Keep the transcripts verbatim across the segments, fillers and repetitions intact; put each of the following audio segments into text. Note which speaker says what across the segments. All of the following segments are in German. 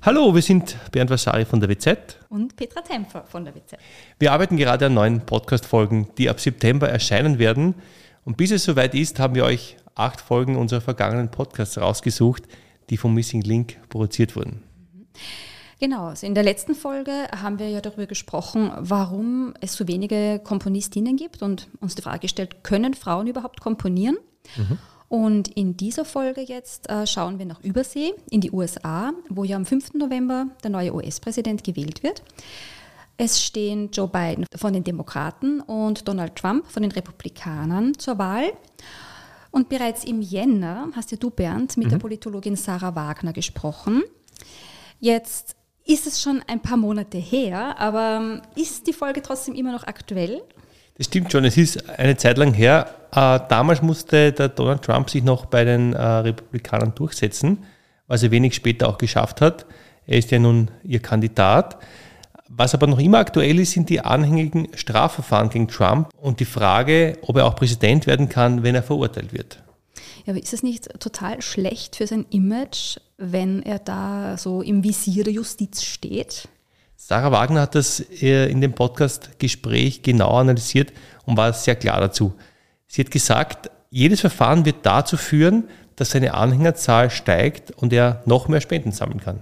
Speaker 1: Hallo, wir sind Bernd Vasari von der W Z
Speaker 2: und Petra Tempfer von der W Z.
Speaker 1: Wir arbeiten gerade an neuen Podcast-Folgen, die ab September erscheinen werden. Und bis es soweit ist, haben wir euch acht Folgen unserer vergangenen Podcasts rausgesucht, die vom Missing Link produziert wurden.
Speaker 2: Genau, also in der letzten Folge haben wir ja darüber gesprochen, warum es so wenige Komponistinnen gibt und uns die Frage gestellt, können Frauen überhaupt komponieren? Mhm. Und in dieser Folge jetzt äh, schauen wir nach Übersee, in die U S A, wo ja am fünften November der neue U S-Präsident gewählt wird. Es stehen Joe Biden von den Demokraten und Donald Trump von den Republikanern zur Wahl. Und bereits im Jänner hast ja du, Bernd, mit mhm. der Politologin Sarah Wagner gesprochen. Jetzt ist es schon ein paar Monate her, aber ist die Folge trotzdem immer noch aktuell?
Speaker 1: Das stimmt schon, es ist eine Zeit lang her. Äh, damals musste der Donald Trump sich noch bei den äh, Republikanern durchsetzen, was er wenig später auch geschafft hat. Er ist ja nun ihr Kandidat. Was aber noch immer aktuell ist, sind die anhängigen Strafverfahren gegen Trump und die Frage, ob er auch Präsident werden kann, wenn er verurteilt wird.
Speaker 2: Ja, aber ist es nicht total schlecht für sein Image, wenn er da so im Visier der Justiz steht?
Speaker 1: Sarah Wagner hat das in dem Podcast-Gespräch genau analysiert und war sehr klar dazu. Sie hat gesagt, jedes Verfahren wird dazu führen, dass seine Anhängerzahl steigt und er noch mehr Spenden sammeln kann.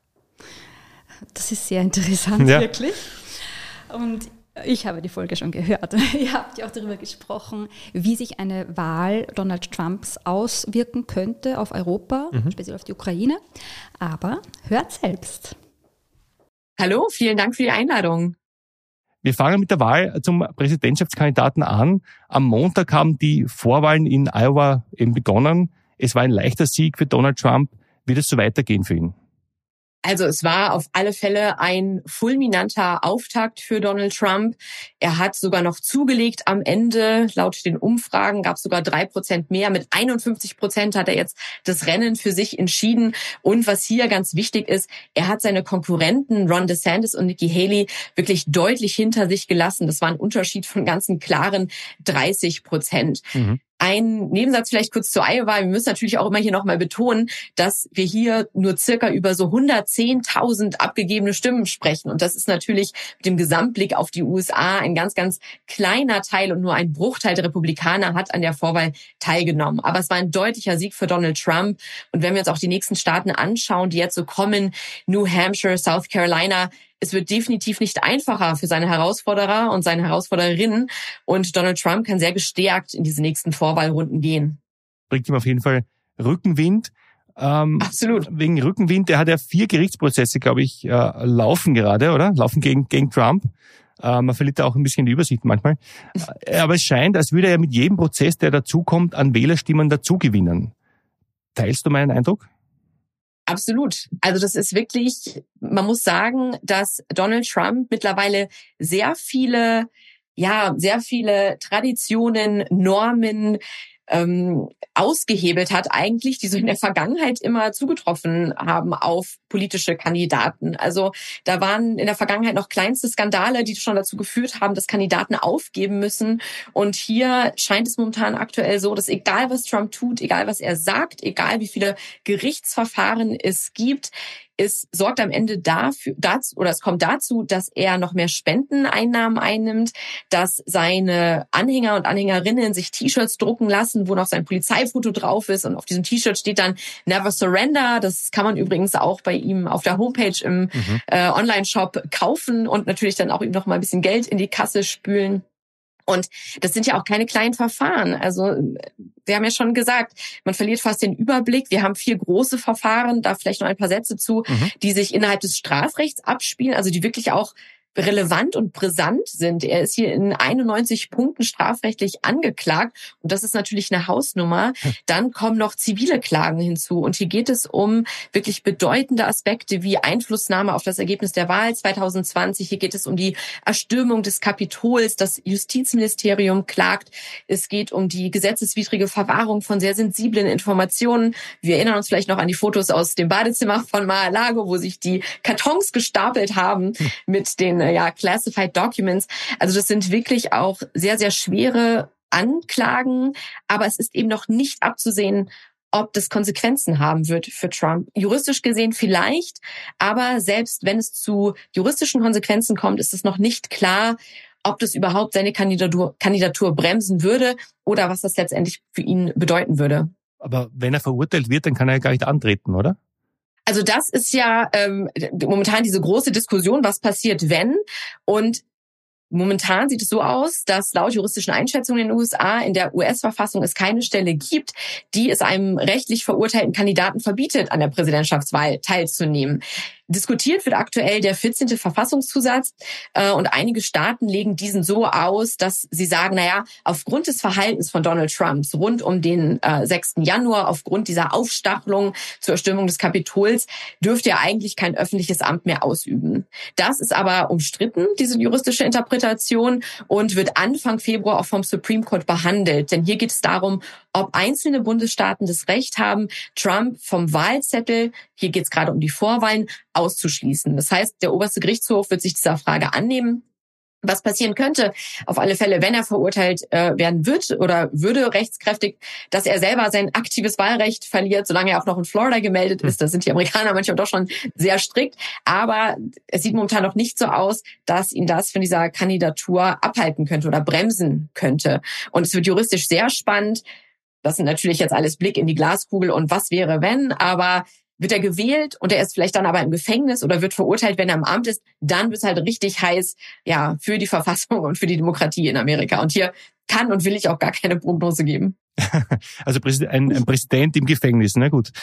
Speaker 2: Das ist sehr interessant,
Speaker 1: ja.
Speaker 2: Wirklich. Und ich habe die Folge schon gehört. Ihr habt ja auch darüber gesprochen, wie sich eine Wahl Donald Trumps auswirken könnte auf Europa, mhm. speziell auf die Ukraine. Aber hört selbst.
Speaker 3: Hallo, vielen Dank für die Einladung.
Speaker 1: Wir fangen mit der Wahl zum Präsidentschaftskandidaten an. Am Montag haben die Vorwahlen in Iowa eben begonnen. Es war ein leichter Sieg für Donald Trump. Wird es so weitergehen für ihn?
Speaker 3: Also es war auf alle Fälle ein fulminanter Auftakt für Donald Trump. Er hat sogar noch zugelegt am Ende. Laut den Umfragen gab es sogar drei Prozent mehr. Mit einundfünfzig Prozent hat er jetzt das Rennen für sich entschieden. Und was hier ganz wichtig ist, er hat seine Konkurrenten Ron DeSantis und Nikki Haley wirklich deutlich hinter sich gelassen. Das war ein Unterschied von ganzen klaren dreißig Prozent. Mhm. Ein Nebensatz vielleicht kurz zu Iowa. Wir müssen natürlich auch immer hier nochmal betonen, dass wir hier nur circa über so hundertzehntausend abgegebene Stimmen sprechen. Und das ist natürlich mit dem Gesamtblick auf die U S A ein ganz, ganz kleiner Teil und nur ein Bruchteil der Republikaner hat an der Vorwahl teilgenommen. Aber es war ein deutlicher Sieg für Donald Trump. Und wenn wir uns auch die nächsten Staaten anschauen, die jetzt so kommen, New Hampshire, South Carolina, es wird definitiv nicht einfacher für seine Herausforderer und seine Herausforderinnen. Und Donald Trump kann sehr gestärkt in diese nächsten Vorwahlrunden gehen.
Speaker 1: Bringt ihm auf jeden Fall Rückenwind. Ähm,
Speaker 3: Absolut.
Speaker 1: Wegen Rückenwind, der hat ja vier Gerichtsprozesse, glaube ich, äh, laufen gerade, oder? Laufen gegen, gegen Trump. Äh, man verliert da auch ein bisschen die Übersicht manchmal. Äh, aber es scheint, als würde er mit jedem Prozess, der dazukommt, an Wählerstimmen dazugewinnen. Teilst du meinen Eindruck?
Speaker 3: Absolut. Also das ist wirklich, man muss sagen, dass Donald Trump mittlerweile sehr viele, ja, sehr viele Traditionen, Normen ähm, ausgehebelt hat eigentlich, die so in der Vergangenheit immer zugetroffen haben auf politische Kandidaten. Also da waren in der Vergangenheit noch kleinste Skandale, die schon dazu geführt haben, dass Kandidaten aufgeben müssen. Und hier scheint es momentan aktuell so, dass egal was Trump tut, egal was er sagt, egal wie viele Gerichtsverfahren es gibt, es sorgt am Ende dafür, dazu, oder es kommt dazu, dass er noch mehr Spendeneinnahmen einnimmt, dass seine Anhänger und Anhängerinnen sich T-Shirts drucken lassen, wo noch sein Polizeifoto drauf ist. Und auf diesem T-Shirt steht dann Never Surrender. Das kann man übrigens auch bei ihm auf der Homepage im mhm. äh, Online-Shop kaufen und natürlich dann auch ihm noch mal ein bisschen Geld in die Kasse spülen. Und das sind ja auch keine kleinen Verfahren. Also wir haben ja schon gesagt, man verliert fast den Überblick. Wir haben vier große Verfahren, da vielleicht noch ein paar Sätze zu, mhm. die sich innerhalb des Strafrechts abspielen, also die wirklich auch relevant und brisant sind. Er ist hier in einundneunzig Punkten strafrechtlich angeklagt und das ist natürlich eine Hausnummer. Dann kommen noch zivile Klagen hinzu und hier geht es um wirklich bedeutende Aspekte wie Einflussnahme auf das Ergebnis der Wahl zwanzig zwanzig. Hier geht es um die Erstürmung des Kapitols. Das Justizministerium klagt. Es geht um die gesetzeswidrige Verwahrung von sehr sensiblen Informationen. Wir erinnern uns vielleicht noch an die Fotos aus dem Badezimmer von Mar-a-Lago, wo sich die Kartons gestapelt haben mit den ja, Classified Documents. Also das sind wirklich auch sehr, sehr schwere Anklagen, aber es ist eben noch nicht abzusehen, ob das Konsequenzen haben wird für Trump. Juristisch gesehen vielleicht, aber selbst wenn es zu juristischen Konsequenzen kommt, ist es noch nicht klar, ob das überhaupt seine Kandidatur, Kandidatur bremsen würde oder was das letztendlich für ihn bedeuten würde.
Speaker 1: Aber wenn er verurteilt wird, dann kann er ja gar nicht antreten, oder?
Speaker 3: Also das ist ja ähm, momentan diese große Diskussion, was passiert, wenn. Und momentan sieht es so aus, dass laut juristischen Einschätzungen in den U S A in der U S-Verfassung es keine Stelle gibt, die es einem rechtlich verurteilten Kandidaten verbietet, an der Präsidentschaftswahl teilzunehmen. Diskutiert wird aktuell der vierzehnte Verfassungszusatz äh, und einige Staaten legen diesen so aus, dass sie sagen, naja, aufgrund des Verhaltens von Donald Trumps rund um den äh, sechsten Januar, aufgrund dieser Aufstachelung zur Erstürmung des Kapitols, dürfte er eigentlich kein öffentliches Amt mehr ausüben. Das ist aber umstritten, diese juristische Interpretation, und wird Anfang Februar auch vom Supreme Court behandelt. Denn hier geht es darum, ob einzelne Bundesstaaten das Recht haben, Trump vom Wahlzettel, hier geht es gerade um die Vorwahlen, auszuschließen. Das heißt, der oberste Gerichtshof wird sich dieser Frage annehmen. Was passieren könnte, auf alle Fälle, wenn er verurteilt äh, werden wird oder würde rechtskräftig, dass er selber sein aktives Wahlrecht verliert, solange er auch noch in Florida gemeldet ist. Da sind die Amerikaner manchmal doch schon sehr strikt. Aber es sieht momentan noch nicht so aus, dass ihn das von dieser Kandidatur abhalten könnte oder bremsen könnte. Und es wird juristisch sehr spannend. Das sind natürlich jetzt alles Blick in die Glaskugel und was wäre, wenn, aber wird er gewählt und er ist vielleicht dann aber im Gefängnis oder wird verurteilt, wenn er im Amt ist, dann wird es halt richtig heiß, ja, für die Verfassung und für die Demokratie in Amerika. Und hier kann und will ich auch gar keine Prognose geben.
Speaker 1: Also ein, ein Präsident im Gefängnis, na gut.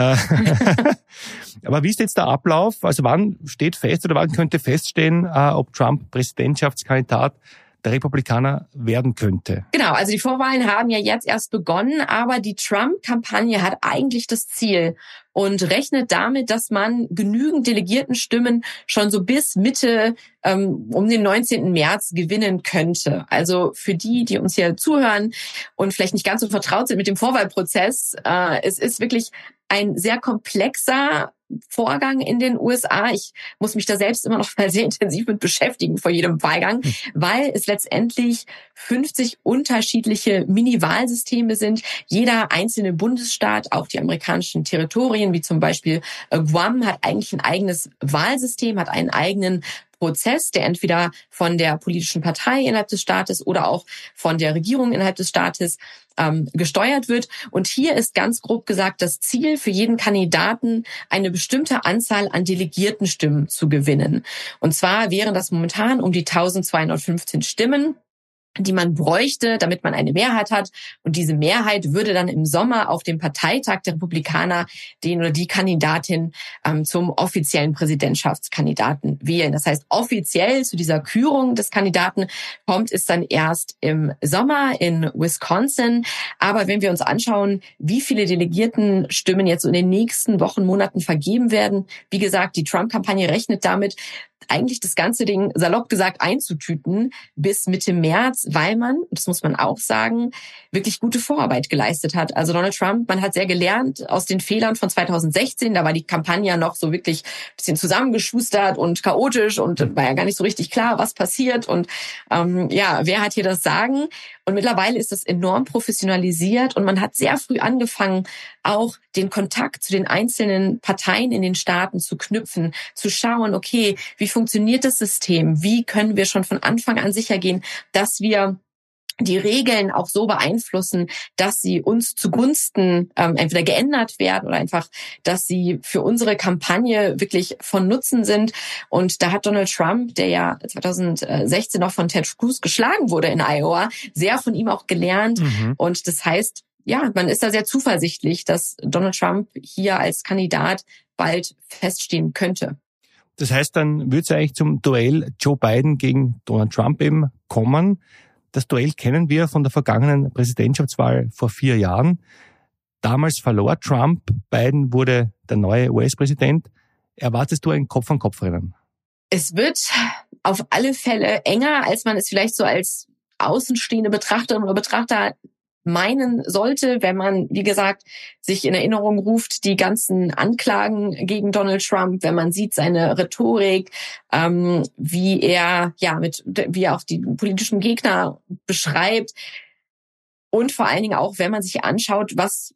Speaker 1: Aber wie ist jetzt der Ablauf? Also wann steht fest oder wann könnte feststehen, ob Trump Präsidentschaftskandidat der Republikaner werden könnte?
Speaker 3: Genau, also die Vorwahlen haben ja jetzt erst begonnen, aber die Trump-Kampagne hat eigentlich das Ziel und rechnet damit, dass man genügend Delegiertenstimmen schon so bis Mitte ähm, um den neunzehnten März gewinnen könnte. Also für die, die uns hier zuhören und vielleicht nicht ganz so vertraut sind mit dem Vorwahlprozess, äh, es ist wirklich ein sehr komplexer Vorgang in den U S A. Ich muss mich da selbst immer noch mal sehr intensiv mit beschäftigen vor jedem Wahlgang, weil es letztendlich fünfzig unterschiedliche Mini-Wahlsysteme sind. Jeder einzelne Bundesstaat, auch die amerikanischen Territorien, wie zum Beispiel Guam, hat eigentlich ein eigenes Wahlsystem, hat einen eigenen Prozess, der entweder von der politischen Partei innerhalb des Staates oder auch von der Regierung innerhalb des Staates ähm, gesteuert wird. Und hier ist ganz grob gesagt das Ziel für jeden Kandidaten, eine bestimmte Anzahl an Delegiertenstimmen zu gewinnen. Und zwar wären das momentan um die eintausendzweihundertfünfzehn Stimmen, die man bräuchte, damit man eine Mehrheit hat. Und diese Mehrheit würde dann im Sommer auf dem Parteitag der Republikaner den oder die Kandidatin ähm, zum offiziellen Präsidentschaftskandidaten wählen. Das heißt, offiziell zu dieser Kürung des Kandidaten kommt es dann erst im Sommer in Wisconsin. Aber wenn wir uns anschauen, wie viele Delegiertenstimmen jetzt so in den nächsten Wochen, Monaten vergeben werden, wie gesagt, die Trump-Kampagne rechnet damit, eigentlich das ganze Ding salopp gesagt einzutüten bis Mitte März, weil man, das muss man auch sagen, wirklich gute Vorarbeit geleistet hat. Also Donald Trump, man hat sehr gelernt aus den Fehlern von zweitausendsechzehn, da war die Kampagne noch so wirklich ein bisschen zusammengeschustert und chaotisch und war ja gar nicht so richtig klar, was passiert und ähm, ja, wer hat hier das Sagen? Und mittlerweile ist das enorm professionalisiert und man hat sehr früh angefangen, auch den Kontakt zu den einzelnen Parteien in den Staaten zu knüpfen, zu schauen, okay, wie funktioniert das System? Wie können wir schon von Anfang an sicher gehen, dass wir die Regeln auch so beeinflussen, dass sie uns zugunsten ähm, entweder geändert werden oder einfach, dass sie für unsere Kampagne wirklich von Nutzen sind. Und da hat Donald Trump, der ja zweitausendsechzehn noch von Ted Cruz geschlagen wurde in Iowa, sehr von ihm auch gelernt. Mhm. Und das heißt, ja, man ist da sehr zuversichtlich, dass Donald Trump hier als Kandidat bald feststehen könnte.
Speaker 1: Das heißt, dann wird es eigentlich zum Duell Joe Biden gegen Donald Trump eben kommen. Das Duell kennen wir von der vergangenen Präsidentschaftswahl vor vier Jahren. Damals verlor Trump, Biden wurde der neue U S-Präsident. Erwartest du ein Kopf-an-Kopf-Rennen?
Speaker 3: Es wird auf alle Fälle enger, als man es vielleicht so als außenstehende Betrachterin oder Betrachter meinen sollte, wenn man, wie gesagt, sich in Erinnerung ruft, die ganzen Anklagen gegen Donald Trump, wenn man sieht seine Rhetorik, ähm, wie er, ja, mit, wie er auch die politischen Gegner beschreibt. Und vor allen Dingen auch, wenn man sich anschaut, was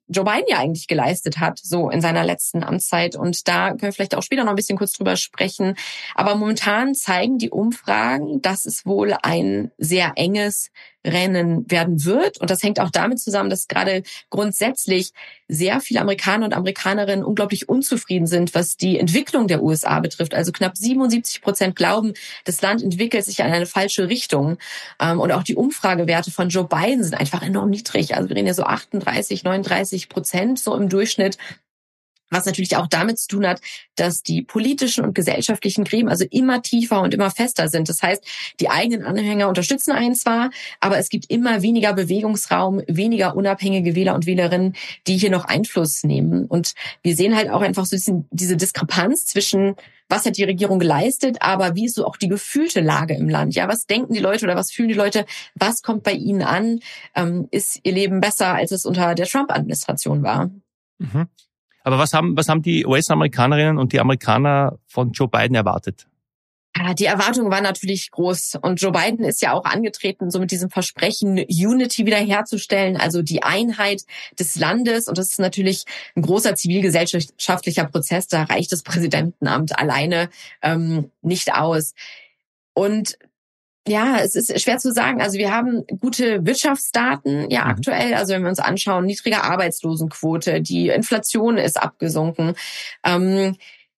Speaker 3: Joe Biden ja eigentlich geleistet hat, so in seiner letzten Amtszeit. Und da können wir vielleicht auch später noch ein bisschen kurz drüber sprechen. Aber momentan zeigen die Umfragen, dass es wohl ein sehr enges Rennen werden wird. Und das hängt auch damit zusammen, dass gerade grundsätzlich sehr viele Amerikaner und Amerikanerinnen unglaublich unzufrieden sind, was die Entwicklung der U S A betrifft. Also knapp siebenundsiebzig Prozent glauben, das Land entwickelt sich in eine falsche Richtung. Und auch die Umfragewerte von Joe Biden sind einfach enorm niedrig. Also wir reden ja so achtunddreißig, neununddreißig Prozent so im Durchschnitt. Was natürlich auch damit zu tun hat, dass die politischen und gesellschaftlichen Gräben also immer tiefer und immer fester sind. Das heißt, die eigenen Anhänger unterstützen einen zwar, aber es gibt immer weniger Bewegungsraum, weniger unabhängige Wähler und Wählerinnen, die hier noch Einfluss nehmen. Und wir sehen halt auch einfach so diese Diskrepanz zwischen, was hat die Regierung geleistet, aber wie ist so auch die gefühlte Lage im Land? Ja, was denken die Leute oder was fühlen die Leute? Was kommt bei ihnen an? Ähm, ist ihr Leben besser, als es unter der Trump-Administration war?
Speaker 1: Mhm. Aber was haben, was haben die U S-Amerikanerinnen und die Amerikaner von Joe Biden erwartet?
Speaker 3: Die Erwartung war natürlich groß. Und Joe Biden ist ja auch angetreten, so mit diesem Versprechen, Unity wiederherzustellen, also die Einheit des Landes. Und das ist natürlich ein großer zivilgesellschaftlicher Prozess. Da reicht das Präsidentenamt alleine ähm, nicht aus. Und ja, es ist schwer zu sagen. Also wir haben gute Wirtschaftsdaten ja aktuell. Also wenn wir uns anschauen, niedrige Arbeitslosenquote, die Inflation ist abgesunken. Ähm,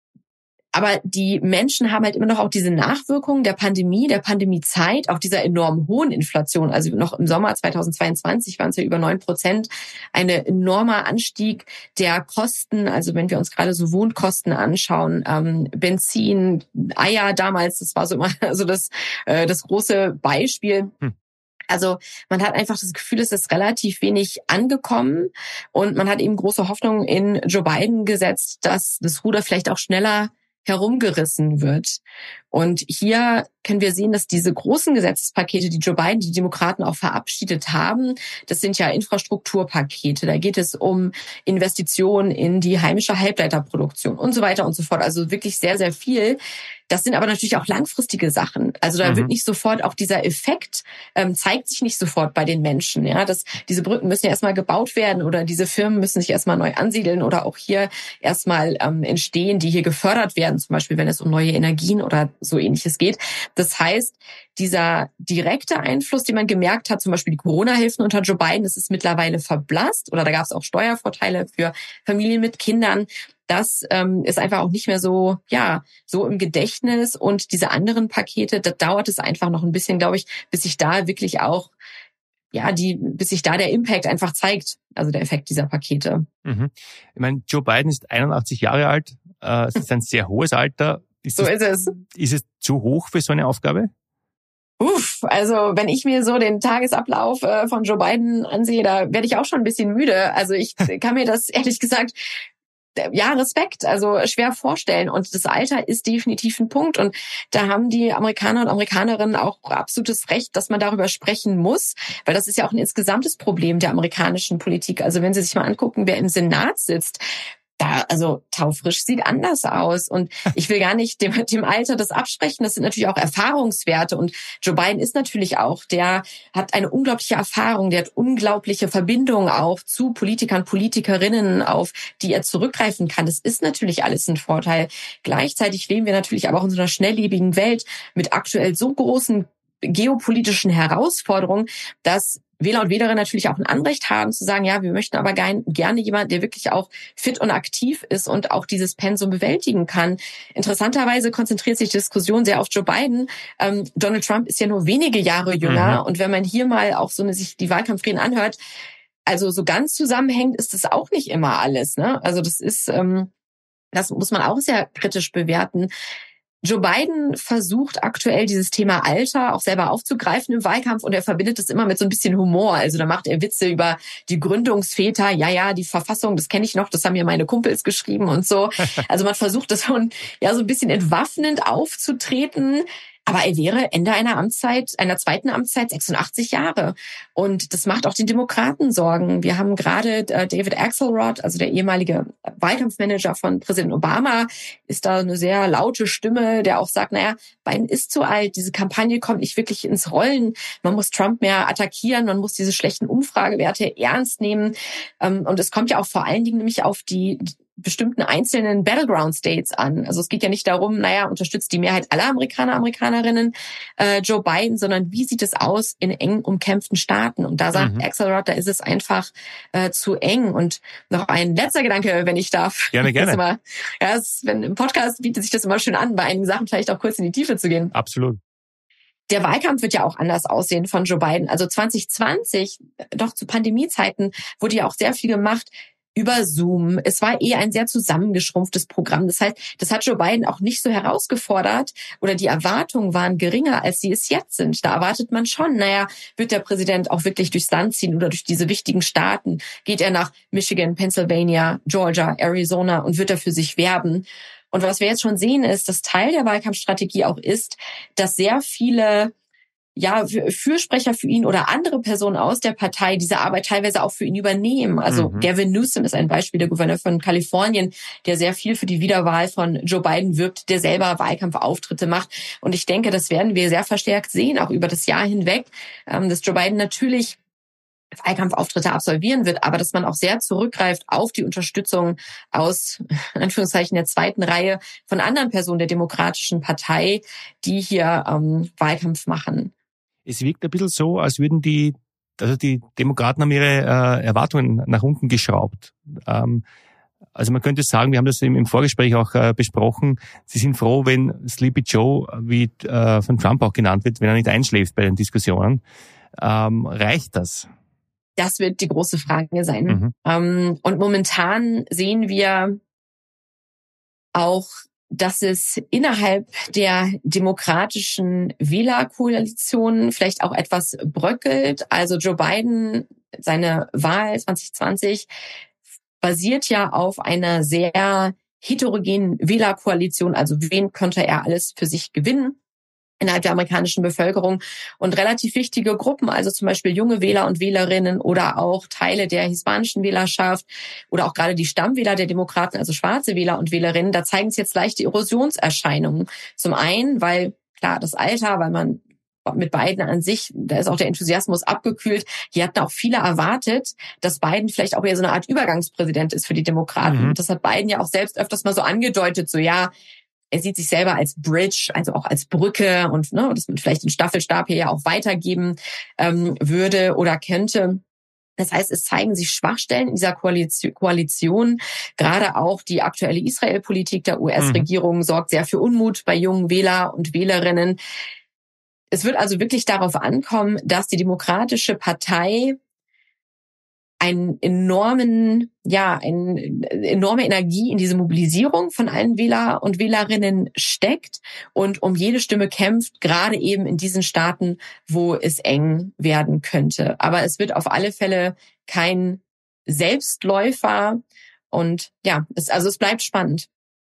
Speaker 3: Aber die Menschen haben halt immer noch auch diese Nachwirkungen der Pandemie, der Pandemiezeit, auch dieser enorm hohen Inflation. Also noch im Sommer zweitausendzweiundzwanzig waren es ja über neun Prozent. Ein enormer Anstieg der Kosten. Also wenn wir uns gerade so Wohnkosten anschauen, ähm, Benzin, Eier damals, das war so immer also das, äh, das große Beispiel. Hm. Also man hat einfach das Gefühl, es ist relativ wenig angekommen. Und man hat eben große Hoffnung in Joe Biden gesetzt, dass das Ruder vielleicht auch schneller herumgerissen wird. Und hier können wir sehen, dass diese großen Gesetzespakete, die Joe Biden, die Demokraten auch verabschiedet haben, das sind ja Infrastrukturpakete. Da geht es um Investitionen in die heimische Halbleiterproduktion und so weiter und so fort. Also wirklich sehr, sehr viel. Das sind aber natürlich auch langfristige Sachen. Also da mhm. wird nicht sofort auch dieser Effekt, ähm, zeigt sich nicht sofort bei den Menschen. Ja, dass diese Brücken müssen ja erstmal gebaut werden oder diese Firmen müssen sich erstmal neu ansiedeln oder auch hier erstmal ähm, entstehen, die hier gefördert werden, zum Beispiel wenn es um neue Energien oder so Ähnliches geht. Das heißt, dieser direkte Einfluss, den man gemerkt hat, zum Beispiel die Corona-Hilfen unter Joe Biden, das ist mittlerweile verblasst oder da gab es auch Steuervorteile für Familien mit Kindern. Das ähm, ist einfach auch nicht mehr so, ja, so im Gedächtnis. Und diese anderen Pakete, da dauert es einfach noch ein bisschen, glaube ich, bis sich da wirklich auch, ja, die, bis sich da der Impact einfach zeigt, also der Effekt dieser Pakete.
Speaker 1: Mhm. Ich meine, Joe Biden ist einundachtzig Jahre alt. Äh, es ist ein sehr hohes Alter. Ist
Speaker 3: so
Speaker 1: das,
Speaker 3: ist es.
Speaker 1: Ist es zu hoch für so eine Aufgabe?
Speaker 3: Uff, also wenn ich mir so den Tagesablauf äh, von Joe Biden ansehe, da werde ich auch schon ein bisschen müde. Also ich kann mir das ehrlich gesagt ja, Respekt, also schwer vorstellen. Und das Alter ist definitiv ein Punkt. Und da haben die Amerikaner und Amerikanerinnen auch absolutes Recht, dass man darüber sprechen muss, weil das ist ja auch ein insgesamtes Problem der amerikanischen Politik. Also wenn Sie sich mal angucken, wer im Senat sitzt, da, also taufrisch sieht anders aus. Und ich will gar nicht dem, dem Alter das absprechen. Das sind natürlich auch Erfahrungswerte. Und Joe Biden ist natürlich auch, der hat eine unglaubliche Erfahrung, der hat unglaubliche Verbindungen auch zu Politikern, Politikerinnen, auf die er zurückgreifen kann. Das ist natürlich alles ein Vorteil. Gleichzeitig leben wir natürlich aber auch in so einer schnelllebigen Welt mit aktuell so großen geopolitischen Herausforderungen, dass Wähler und Wählerinnen natürlich auch ein Anrecht haben zu sagen, ja, wir möchten aber gerne jemanden, der wirklich auch fit und aktiv ist und auch dieses Pensum bewältigen kann. Interessanterweise konzentriert sich die Diskussion sehr auf Joe Biden. Ähm, Donald Trump ist ja nur wenige Jahre jünger. Mhm. Und wenn man hier mal auch so eine, sich die Wahlkampfreden anhört, also so ganz zusammenhängend ist das auch nicht immer alles, ne? Also das ist, ähm, das muss man auch sehr kritisch bewerten. Joe Biden versucht aktuell dieses Thema Alter auch selber aufzugreifen im Wahlkampf und er verbindet das immer mit so ein bisschen Humor. Also da macht er Witze über die Gründungsväter. Ja, ja, die Verfassung, das kenne ich noch, das haben mir meine Kumpels geschrieben und so. Also man versucht das schon, ja, so ein bisschen entwaffnend aufzutreten. Aber er wäre Ende einer Amtszeit, einer zweiten Amtszeit sechsundachtzig Jahre. Und das macht auch den Demokraten Sorgen. Wir haben gerade äh, David Axelrod, also der ehemalige Wahlkampfmanager von Präsident Obama, ist da eine sehr laute Stimme, der auch sagt, naja, Biden ist zu alt, diese Kampagne kommt nicht wirklich ins Rollen. Man muss Trump mehr attackieren, man muss diese schlechten Umfragewerte ernst nehmen. Ähm, und es kommt ja auch vor allen Dingen nämlich auf die bestimmten einzelnen Battleground States an. Also es geht ja nicht darum, naja, unterstützt die Mehrheit aller Amerikaner, Amerikanerinnen äh, Joe Biden, sondern wie sieht es aus in eng umkämpften Staaten? Und da sagt mhm. Axelrod, da ist es einfach äh, zu eng. Und noch ein letzter Gedanke, wenn ich darf.
Speaker 1: Gerne, gerne.
Speaker 3: Immer, ja, es, wenn, im Podcast bietet sich das immer schön an, bei einigen Sachen vielleicht auch kurz in die Tiefe zu gehen.
Speaker 1: Absolut.
Speaker 3: Der Wahlkampf wird ja auch anders aussehen von Joe Biden. Also zwanzig zwanzig, doch zu Pandemiezeiten, wurde ja auch sehr viel gemacht über Zoom. Es war eher ein sehr zusammengeschrumpftes Programm. Das heißt, das hat Joe Biden auch nicht so herausgefordert oder die Erwartungen waren geringer, als sie es jetzt sind. Da erwartet man schon, naja, wird der Präsident auch wirklich durchs Land ziehen oder durch diese wichtigen Staaten? Geht er nach Michigan, Pennsylvania, Georgia, Arizona und wird er für sich werben? Und was wir jetzt schon sehen ist, dass Teil der Wahlkampfstrategie auch ist, dass sehr viele ja, Fürsprecher für ihn oder andere Personen aus der Partei diese Arbeit teilweise auch für ihn übernehmen. Also mhm. Gavin Newsom ist ein Beispiel, der Gouverneur von Kalifornien, der sehr viel für die Wiederwahl von Joe Biden wirbt, der selber Wahlkampfauftritte macht. Und ich denke, das werden wir sehr verstärkt sehen, auch über das Jahr hinweg, dass Joe Biden natürlich Wahlkampfauftritte absolvieren wird, aber dass man auch sehr zurückgreift auf die Unterstützung aus, in Anführungszeichen, der zweiten Reihe von anderen Personen der Demokratischen Partei, die hier ähm, Wahlkampf machen.
Speaker 1: Es wirkt ein bisschen so, als würden die, also die Demokraten haben ihre äh, Erwartungen nach unten geschraubt. Ähm, also man könnte sagen, wir haben das im, im Vorgespräch auch äh, besprochen, sie sind froh, wenn Sleepy Joe, wie äh, von Trump auch genannt wird, wenn er nicht einschläft bei den Diskussionen. Ähm, reicht das?
Speaker 3: Das wird die große Frage sein.
Speaker 1: Mhm.
Speaker 3: Ähm, und momentan sehen wir auch, dass es innerhalb der demokratischen Wählerkoalition vielleicht auch etwas bröckelt. Also Joe Biden, seine Wahl zwanzig zwanzig basiert ja auf einer sehr heterogenen Wählerkoalition. Also wen könnte er alles für sich gewinnen innerhalb der amerikanischen Bevölkerung und relativ wichtige Gruppen, also zum Beispiel junge Wähler und Wählerinnen oder auch Teile der hispanischen Wählerschaft oder auch gerade die Stammwähler der Demokraten, also schwarze Wähler und Wählerinnen, da zeigen sich jetzt leichte Erosionserscheinungen. Zum einen, weil klar, das Alter, weil man mit Biden an sich, da ist auch der Enthusiasmus abgekühlt. Hier hatten auch viele erwartet, dass Biden vielleicht auch eher so eine Art Übergangspräsident ist für die Demokraten. Mhm. Das hat Biden ja auch selbst öfters mal so angedeutet, so ja, er sieht sich selber als Bridge, also auch als Brücke und ne, dass man vielleicht den Staffelstab hier ja auch weitergeben ähm, würde oder könnte. Das heißt, es zeigen sich Schwachstellen in dieser Koalition. Koalition. Gerade auch die aktuelle Israel-Politik der U S-Regierung mhm. sorgt sehr für Unmut bei jungen Wähler und Wählerinnen. Es wird also wirklich darauf ankommen, dass die Demokratische Partei einen enormen, ja, eine enorme Energie in diese Mobilisierung von allen Wähler und Wählerinnen steckt und um jede Stimme kämpft, gerade eben in diesen Staaten, wo es eng werden könnte. Aber es wird auf alle Fälle kein Selbstläufer und ja, es, also es bleibt spannend.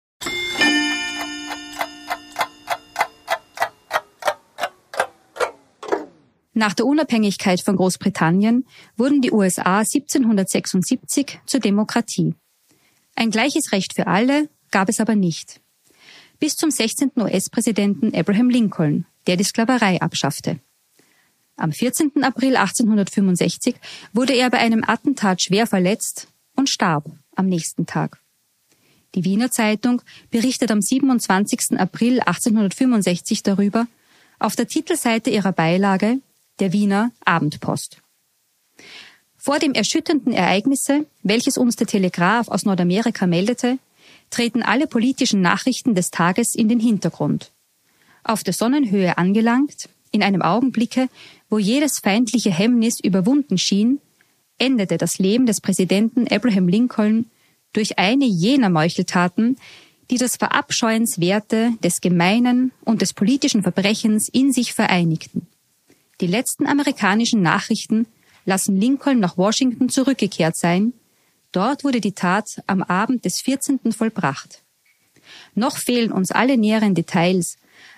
Speaker 2: Nach der Unabhängigkeit von Großbritannien wurden die U S A siebzehnhundertsechsundsiebzig zur Demokratie. Ein gleiches Recht für alle gab es aber nicht. Bis zum sechzehnten U S-Präsidenten Abraham Lincoln, der die Sklaverei abschaffte. Am vierzehnten April achtzehnhundertfünfundsechzig wurde er bei einem Attentat schwer verletzt und starb am nächsten Tag. Die Wiener Zeitung berichtet am siebenundzwanzigsten April achtzehnhundertfünfundsechzig darüber auf der Titelseite ihrer Beilage der Wiener Abendpost. Vor dem erschütternden Ereignisse, welches uns der Telegraph aus Nordamerika meldete, treten alle politischen Nachrichten des Tages in den Hintergrund. Auf der Sonnenhöhe angelangt, in einem Augenblicke, wo jedes feindliche Hemmnis überwunden schien, endete das Leben des Präsidenten Abraham Lincoln durch eine jener Meucheltaten, die das Verabscheuenswerte des Gemeinen und des politischen Verbrechens in sich vereinigten. Die letzten amerikanischen Nachrichten lassen Lincoln nach Washington zurückgekehrt sein. Dort wurde die Tat am Abend des vierzehnten vollbracht. Noch fehlen uns alle näheren Details,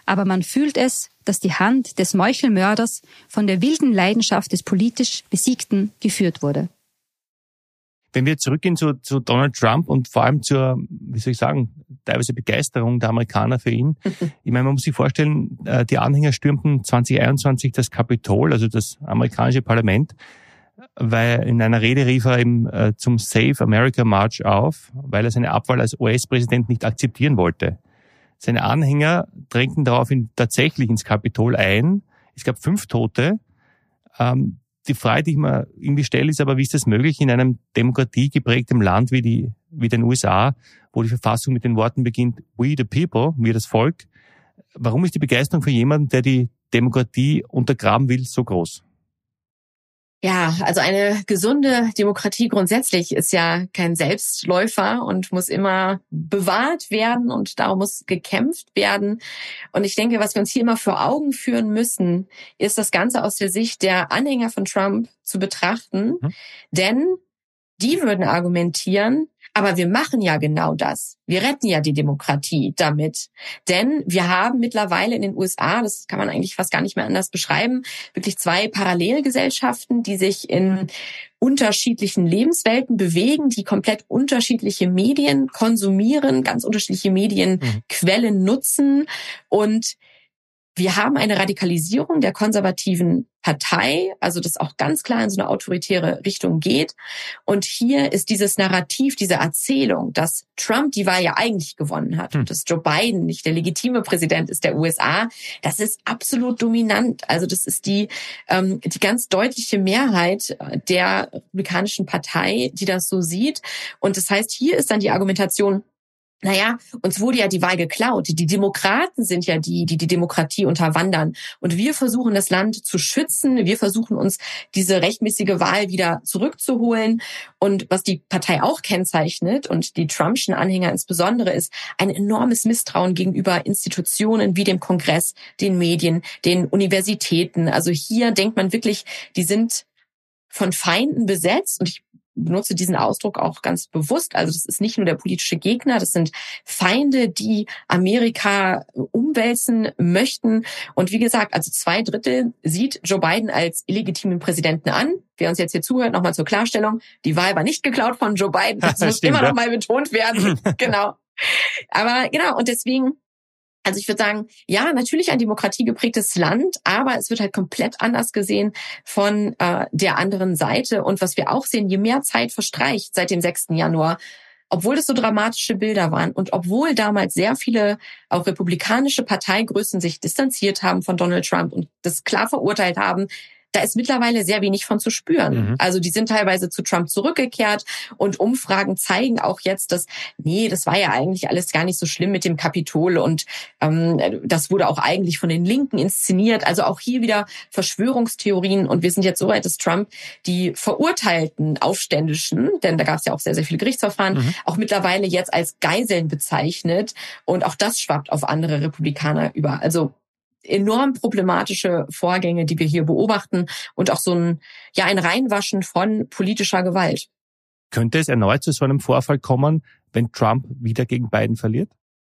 Speaker 2: aber man fühlt es, dass die Hand des Meuchelmörders von der wilden Leidenschaft des politisch Besiegten geführt wurde.
Speaker 1: Wenn wir zurückgehen zu, zu Donald Trump und vor allem zur, wie soll ich sagen, teilweise Begeisterung der Amerikaner für ihn. Ich meine, man muss sich vorstellen, die Anhänger stürmten zwanzig einundzwanzig das Kapitol, also das amerikanische Parlament, weil in einer Rede rief er eben zum Save America March auf, weil er seine Abwahl als U S-Präsident nicht akzeptieren wollte. Seine Anhänger drängten daraufhin tatsächlich ins Kapitol ein. Es gab fünf Tote. Ähm, Die Frage, die ich mir irgendwie stelle, ist aber, wie ist das möglich in einem demokratiegeprägtem Land wie die wie den U S A, wo die Verfassung mit den Worten beginnt, we the people, wir das Volk. Warum ist die Begeisterung für jemanden, der die Demokratie untergraben will, so groß?
Speaker 3: Ja, also eine gesunde Demokratie grundsätzlich ist ja kein Selbstläufer und muss immer bewahrt werden und darum muss gekämpft werden. Und ich denke, was wir uns hier immer vor Augen führen müssen, ist das Ganze aus der Sicht der Anhänger von Trump zu betrachten. Mhm. Denn die würden argumentieren, aber wir machen ja genau das. Wir retten ja die Demokratie damit. Denn wir haben mittlerweile in den U S A, das kann man eigentlich fast gar nicht mehr anders beschreiben, wirklich zwei Parallelgesellschaften, die sich in unterschiedlichen Lebenswelten bewegen, die komplett unterschiedliche Medien konsumieren, ganz unterschiedliche Medienquellen mhm. nutzen. Und wir haben eine Radikalisierung der konservativen Partei, also das auch ganz klar in so eine autoritäre Richtung geht. Und hier ist dieses Narrativ, diese Erzählung, dass Trump die Wahl ja eigentlich gewonnen hat hm. und dass Joe Biden nicht der legitime Präsident ist der U S A, das ist absolut dominant. Also das ist die ähm, die ganz deutliche Mehrheit der republikanischen Partei, die das so sieht. Und das heißt, hier ist dann die Argumentation, naja, uns wurde ja die Wahl geklaut. Die Demokraten sind ja die, die die Demokratie unterwandern. Und wir versuchen, das Land zu schützen. Wir versuchen, uns diese rechtmäßige Wahl wieder zurückzuholen. Und was die Partei auch kennzeichnet und die Trumpschen Anhänger insbesondere ist, ein enormes Misstrauen gegenüber Institutionen wie dem Kongress, den Medien, den Universitäten. Also hier denkt man wirklich, die sind von Feinden besetzt. Und ich benutze diesen Ausdruck auch ganz bewusst. Also das ist nicht nur der politische Gegner, das sind Feinde, die Amerika umwälzen möchten. Und wie gesagt, also zwei Drittel sieht Joe Biden als illegitimen Präsidenten an. Wer uns jetzt hier zuhört, nochmal zur Klarstellung. Die Wahl war nicht geklaut von Joe Biden. Das muss Stimmt, immer ja. noch mal betont werden. Genau. Aber genau, und deswegen, also ich würde sagen, ja, natürlich ein demokratiegeprägtes Land, aber es wird halt komplett anders gesehen von äh, der anderen Seite. Und was wir auch sehen, je mehr Zeit verstreicht seit dem sechsten Januar, obwohl das so dramatische Bilder waren und obwohl damals sehr viele auch republikanische Parteigrößen sich distanziert haben von Donald Trump und das klar verurteilt haben, da ist mittlerweile sehr wenig von zu spüren. Mhm. Also die sind teilweise zu Trump zurückgekehrt und Umfragen zeigen auch jetzt, dass, nee, das war ja eigentlich alles gar nicht so schlimm mit dem Kapitol und ähm, das wurde auch eigentlich von den Linken inszeniert. Also auch hier wieder Verschwörungstheorien und wir sind jetzt so weit, dass Trump die verurteilten Aufständischen, denn da gab es ja auch sehr, sehr viele Gerichtsverfahren, mhm. auch mittlerweile jetzt als Geiseln bezeichnet und auch das schwappt auf andere Republikaner über. Also enorm problematische Vorgänge, die wir hier beobachten und auch so ein, ja, ein Reinwaschen von politischer Gewalt.
Speaker 1: Könnte es erneut zu so einem Vorfall kommen, wenn Trump wieder gegen Biden verliert?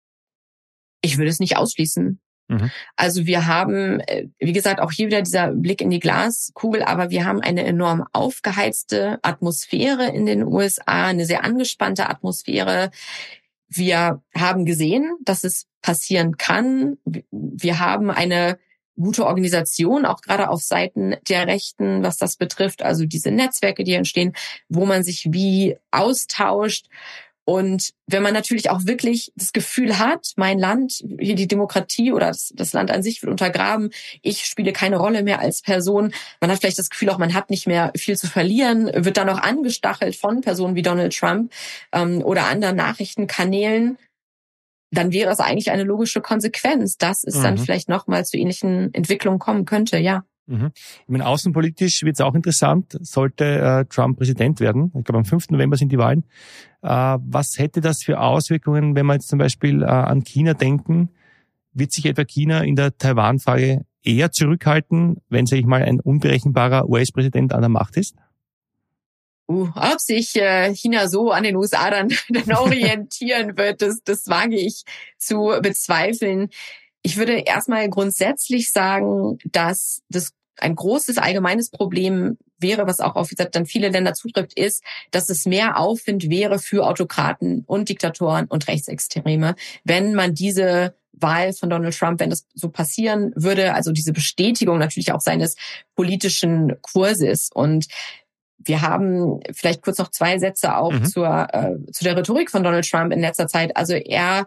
Speaker 3: Ich würde es nicht ausschließen. Mhm. Also wir haben, wie gesagt, auch hier wieder dieser Blick in die Glaskugel, aber wir haben eine enorm aufgeheizte Atmosphäre in den U S A, eine sehr angespannte Atmosphäre. Wir haben gesehen, dass es passieren kann. Wir haben eine gute Organisation, auch gerade auf Seiten der Rechten, was das betrifft. Also diese Netzwerke, die entstehen, wo man sich wie austauscht. Und wenn man natürlich auch wirklich das Gefühl hat, mein Land, hier die Demokratie oder das, das Land an sich wird untergraben, ich spiele keine Rolle mehr als Person, man hat vielleicht das Gefühl auch, man hat nicht mehr viel zu verlieren, wird dann auch angestachelt von Personen wie Donald Trump ähm, oder anderen Nachrichtenkanälen, dann wäre es eigentlich eine logische Konsequenz, dass es mhm. dann vielleicht nochmal zu ähnlichen Entwicklungen kommen könnte, ja.
Speaker 1: Mhm. Ich meine, außenpolitisch wird es auch interessant, sollte äh, Trump Präsident werden. Ich glaube, am fünften November sind die Wahlen. Äh, was hätte das für Auswirkungen, wenn wir jetzt zum Beispiel äh, an China denken? Wird sich etwa China in der Taiwan-Frage eher zurückhalten, wenn, sage ich mal, ein unberechenbarer U S-Präsident an der Macht ist?
Speaker 3: Uh, ob sich äh, China so an den U S A dann, dann orientieren wird, das, das wage ich zu bezweifeln. Ich würde erstmal grundsätzlich sagen, dass das ein großes allgemeines Problem wäre, was auch auf dann viele Länder zutrifft, ist, dass es mehr Aufwind wäre für Autokraten und Diktatoren und Rechtsextreme, wenn man diese Wahl von Donald Trump, wenn das so passieren würde, also diese Bestätigung natürlich auch seines politischen Kurses. Und wir haben vielleicht kurz noch zwei Sätze auch mhm. zur äh, zu der Rhetorik von Donald Trump in letzter Zeit. Also er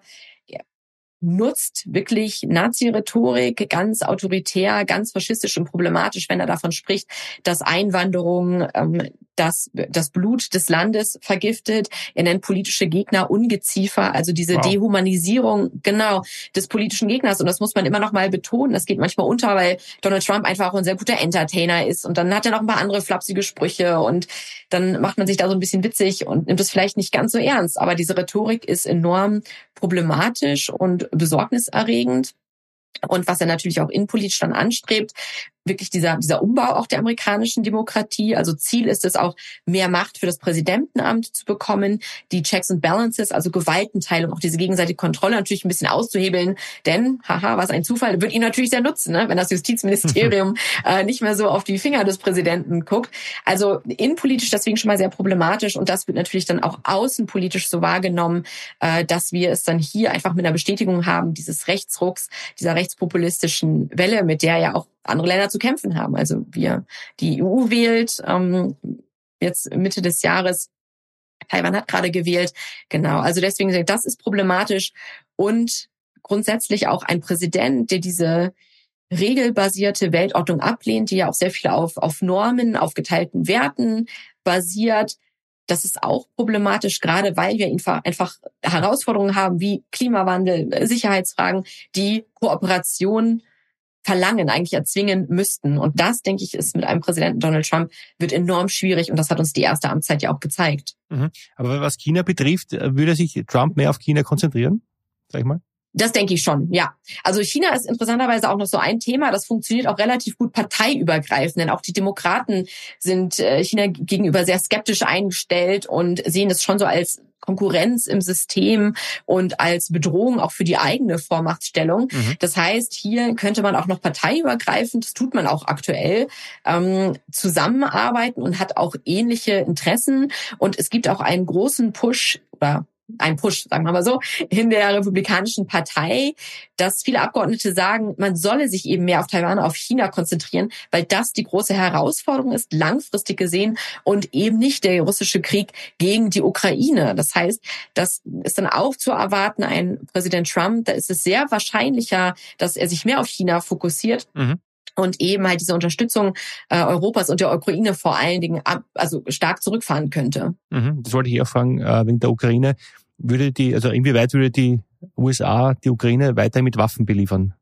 Speaker 3: nutzt wirklich Nazi-Rhetorik, ganz autoritär, ganz faschistisch und problematisch, wenn er davon spricht, dass Einwanderung ähm, das, das Blut des Landes vergiftet. Er nennt politische Gegner Ungeziefer, also diese wow. Dehumanisierung genau des politischen Gegners. Und das muss man immer noch mal betonen. Das geht manchmal unter, weil Donald Trump einfach auch ein sehr guter Entertainer ist. Und dann hat er noch ein paar andere flapsige Sprüche und dann macht man sich da so ein bisschen witzig und nimmt es vielleicht nicht ganz so ernst. Aber diese Rhetorik ist enorm problematisch und besorgniserregend. Und was er natürlich auch innenpolitisch dann anstrebt, wirklich dieser, dieser Umbau auch der amerikanischen Demokratie. Also Ziel ist es auch, mehr Macht für das Präsidentenamt zu bekommen, die Checks and Balances, also Gewaltenteilung, auch diese gegenseitige Kontrolle natürlich ein bisschen auszuhebeln. Denn, haha, was ein Zufall, wird ihn natürlich sehr nutzen, ne, wenn das Justizministerium äh, nicht mehr so auf die Finger des Präsidenten guckt. Also innenpolitisch deswegen schon mal sehr problematisch. Und das wird natürlich dann auch außenpolitisch so wahrgenommen, äh, dass wir es dann hier einfach mit einer Bestätigung haben, dieses Rechtsrucks, dieser rechtspopulistischen Welle, mit der ja auch andere Länder zu kämpfen haben. Also wir, die E U wählt ähm, jetzt Mitte des Jahres, Taiwan hat gerade gewählt, genau. Also deswegen, das ist problematisch und grundsätzlich auch ein Präsident, der diese regelbasierte Weltordnung ablehnt, die ja auch sehr viel auf auf Normen, auf geteilten Werten basiert. Das ist auch problematisch, gerade weil wir einfach Herausforderungen haben wie Klimawandel, Sicherheitsfragen, die Kooperation verlangen, eigentlich erzwingen müssten. Und das, denke ich, ist mit einem Präsidenten Donald Trump, wird enorm schwierig. Und das hat uns die erste Amtszeit ja auch gezeigt.
Speaker 1: Mhm. Aber was China betrifft, würde sich Trump mehr auf China konzentrieren, sag ich mal?
Speaker 3: Das denke ich schon, ja. Also China ist interessanterweise auch noch so ein Thema, das funktioniert auch relativ gut parteiübergreifend, denn auch die Demokraten sind China gegenüber sehr skeptisch eingestellt und sehen es schon so als Konkurrenz im System und als Bedrohung auch für die eigene Vormachtstellung. Mhm. Das heißt, hier könnte man auch noch parteiübergreifend, das tut man auch aktuell, ähm, zusammenarbeiten und hat auch ähnliche Interessen. Und es gibt auch einen großen Push oder ein Push, sagen wir mal so, in der Republikanischen Partei, dass viele Abgeordnete sagen, man solle sich eben mehr auf Taiwan, auf China konzentrieren, weil das die große Herausforderung ist, langfristig gesehen und eben nicht der russische Krieg gegen die Ukraine. Das heißt, das ist dann auch zu erwarten, ein Präsident Trump, da ist es sehr wahrscheinlicher, dass er sich mehr auf China fokussiert. Mhm. Und eben halt diese Unterstützung äh, Europas und der Ukraine vor allen Dingen ab, also stark zurückfahren könnte.
Speaker 1: Mhm, das wollte ich auch fragen, äh, wegen der Ukraine. Würde die, also inwieweit würde die U S A die Ukraine weiterhin mit Waffen beliefern?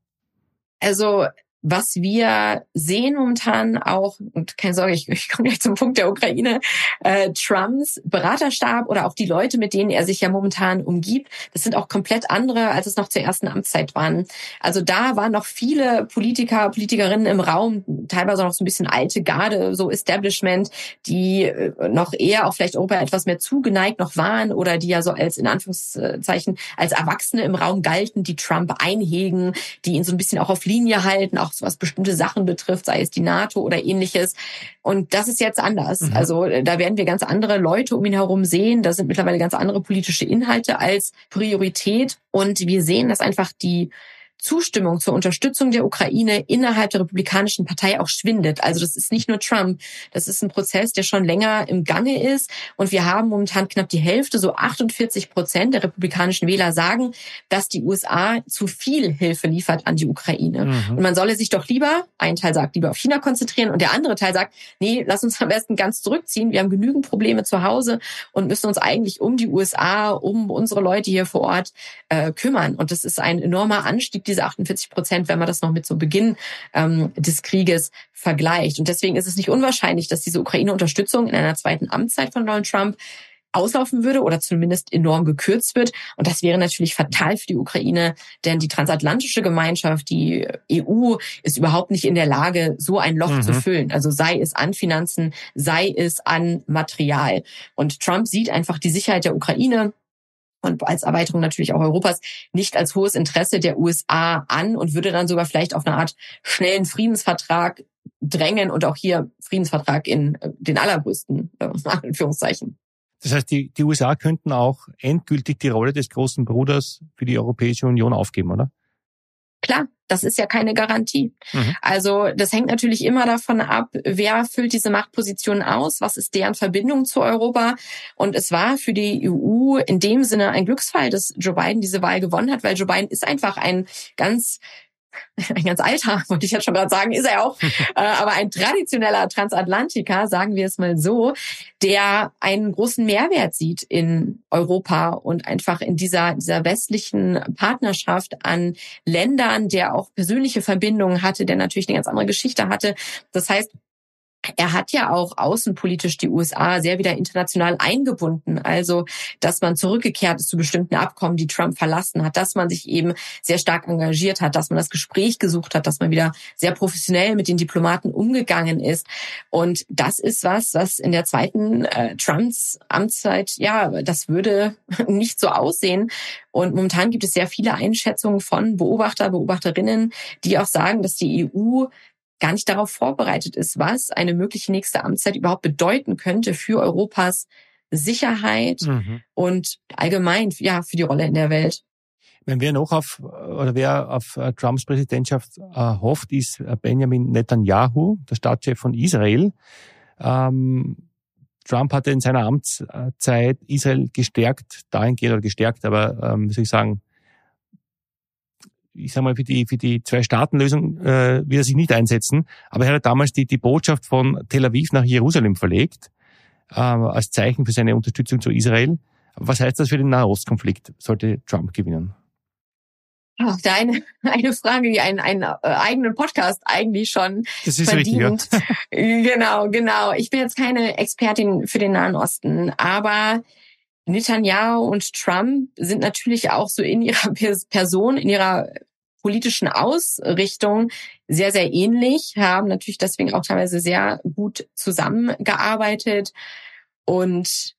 Speaker 3: Also was wir sehen momentan auch, und keine Sorge, ich, ich komme gleich zum Punkt der Ukraine, äh, Trumps Beraterstab oder auch die Leute, mit denen er sich ja momentan umgibt, das sind auch komplett andere, als es noch zur ersten Amtszeit waren. Also da waren noch viele Politiker, Politikerinnen im Raum, teilweise noch so ein bisschen alte Garde, so Establishment, die noch eher auch vielleicht Europa etwas mehr zugeneigt noch waren oder die ja so als, in Anführungszeichen, als Erwachsene im Raum galten, die Trump einhegen, die ihn so ein bisschen auch auf Linie halten, auch was bestimmte Sachen betrifft, sei es die NATO oder ähnliches. Und das ist jetzt anders. Mhm. Also da werden wir ganz andere Leute um ihn herum sehen. Da sind mittlerweile ganz andere politische Inhalte als Priorität. Und wir sehen, dass einfach die Zustimmung zur Unterstützung der Ukraine innerhalb der Republikanischen Partei auch schwindet. Also das ist nicht nur Trump, das ist ein Prozess, der schon länger im Gange ist. Und wir haben momentan knapp die Hälfte, so achtundvierzig Prozent der republikanischen Wähler sagen, dass die U S A zu viel Hilfe liefert an die Ukraine. Mhm. Und man solle sich doch lieber, ein Teil sagt, lieber auf China konzentrieren und der andere Teil sagt, nee, lass uns am besten ganz zurückziehen. Wir haben genügend Probleme zu Hause und müssen uns eigentlich um die U S A, um unsere Leute hier vor Ort äh, kümmern. Und das ist ein enormer Anstieg, diese achtundvierzig Prozent, wenn man das noch mit so Beginn ähm, des Krieges vergleicht. Und deswegen ist es nicht unwahrscheinlich, dass diese Ukraine-Unterstützung in einer zweiten Amtszeit von Donald Trump auslaufen würde oder zumindest enorm gekürzt wird. Und das wäre natürlich fatal für die Ukraine, denn die transatlantische Gemeinschaft, die E U, ist überhaupt nicht in der Lage, so ein Loch mhm. zu füllen. Also sei es an Finanzen, sei es an Material. Und Trump sieht einfach die Sicherheit der Ukraine und als Erweiterung natürlich auch Europas, nicht als hohes Interesse der U S A an und würde dann sogar vielleicht auf eine Art schnellen Friedensvertrag drängen und auch hier Friedensvertrag in den allergrößten äh, Anführungszeichen.
Speaker 1: Das heißt, die, die U S A könnten auch endgültig die Rolle des großen Bruders für die Europäische Union aufgeben, oder?
Speaker 3: Klar, das ist ja keine Garantie.
Speaker 1: Mhm.
Speaker 3: Also das hängt natürlich immer davon ab, wer füllt diese Machtpositionen aus, was ist deren Verbindung zu Europa. Und es war für die E U in dem Sinne ein Glücksfall, dass Joe Biden diese Wahl gewonnen hat, weil Joe Biden ist einfach ein ganz ein ganz alter, wollte ich jetzt schon gerade sagen, ist er auch, äh, aber ein traditioneller Transatlantiker, sagen wir es mal so, der einen großen Mehrwert sieht in Europa und einfach in dieser, dieser westlichen Partnerschaft an Ländern, der auch persönliche Verbindungen hatte, der natürlich eine ganz andere Geschichte hatte. Das heißt, er hat ja auch außenpolitisch die U S A sehr wieder international eingebunden. Also, dass man zurückgekehrt ist zu bestimmten Abkommen, die Trump verlassen hat, dass man sich eben sehr stark engagiert hat, dass man das Gespräch gesucht hat, dass man wieder sehr professionell mit den Diplomaten umgegangen ist. Und das ist was, was in der zweiten äh, Trumps Amtszeit, ja, das würde nicht so aussehen. Und momentan gibt es sehr viele Einschätzungen von Beobachter, Beobachterinnen, die auch sagen, dass die E U gar nicht darauf vorbereitet ist, was eine mögliche nächste Amtszeit überhaupt bedeuten könnte für Europas Sicherheit mhm. und allgemein ja für die Rolle in der Welt.
Speaker 1: Wenn wer noch auf oder wer auf Trumps Präsidentschaft äh, hofft, ist Benjamin Netanyahu, der Staatschef von Israel. Ähm, Trump hatte in seiner Amtszeit Israel gestärkt, dahingehend oder gestärkt, aber ähm, wie soll ich sagen, ich sag mal, für die, für die Zwei-Staaten-Lösung äh, will er sich nicht einsetzen. Aber er hat damals die, die Botschaft von Tel Aviv nach Jerusalem verlegt, äh, als Zeichen für seine Unterstützung zu Israel. Was heißt das für den Nahostkonflikt, sollte Trump gewinnen?
Speaker 3: Ach, da eine, eine Frage, die einen, einen äh, eigenen Podcast eigentlich schon
Speaker 1: das ist
Speaker 3: verdient.
Speaker 1: Richtig,
Speaker 3: ja. Genau, genau. Ich bin jetzt keine Expertin für den Nahen Osten, aber Netanyahu und Trump sind natürlich auch so in ihrer Person, in ihrer politischen Ausrichtung sehr, sehr ähnlich, haben natürlich deswegen auch teilweise sehr gut zusammengearbeitet und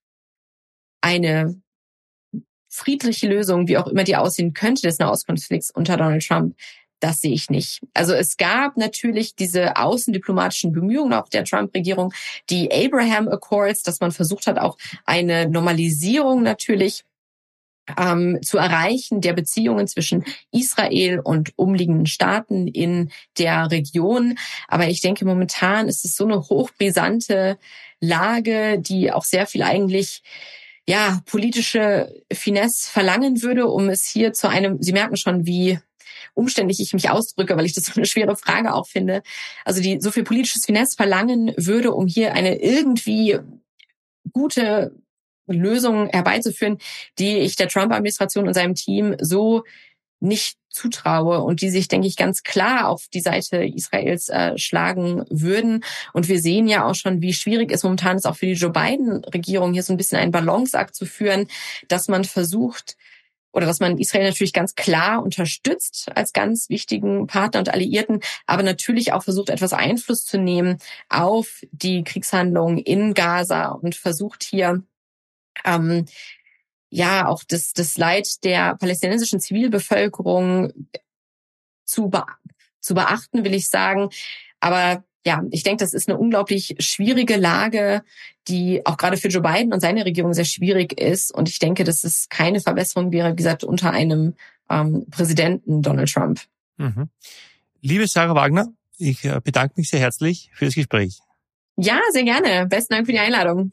Speaker 3: eine friedliche Lösung, wie auch immer die aussehen könnte, des Nahostkonflikts unter Donald Trump, das sehe ich nicht. Also es gab natürlich diese außendiplomatischen Bemühungen auch der Trump-Regierung, die Abraham Accords, dass man versucht hat, auch eine Normalisierung natürlich ähm, zu erreichen der Beziehungen zwischen Israel und umliegenden Staaten in der Region. Aber ich denke, momentan ist es so eine hochbrisante Lage, die auch sehr viel eigentlich ja politische Finesse verlangen würde, um es hier zu einem, Sie merken schon, wie umständlich ich mich ausdrücke, weil ich das so eine schwere Frage auch finde. Also die so viel politisches Finesse verlangen würde, um hier eine irgendwie gute Lösung herbeizuführen, die ich der Trump-Administration und seinem Team so nicht zutraue und die sich, denke ich, ganz klar auf die Seite Israels äh, schlagen würden. Und wir sehen ja auch schon, wie schwierig es momentan ist, auch für die Joe Biden-Regierung hier so ein bisschen einen Balanceakt zu führen, dass man versucht, oder dass man Israel natürlich ganz klar unterstützt als ganz wichtigen Partner und Alliierten, aber natürlich auch versucht, etwas Einfluss zu nehmen auf die Kriegshandlungen in Gaza und versucht hier ähm, ja auch das, das Leid der palästinensischen Zivilbevölkerung zu, be- zu beachten, will ich sagen. Aber ja, ich denke, das ist eine unglaublich schwierige Lage, die auch gerade für Joe Biden und seine Regierung sehr schwierig ist. Und ich denke, dass es keine Verbesserung wäre, wie gesagt, unter einem ähm, Präsidenten Donald Trump.
Speaker 1: Mhm. Liebe Sarah Wagner, ich bedanke mich sehr herzlich für das Gespräch.
Speaker 3: Ja, sehr gerne. Besten Dank für die Einladung.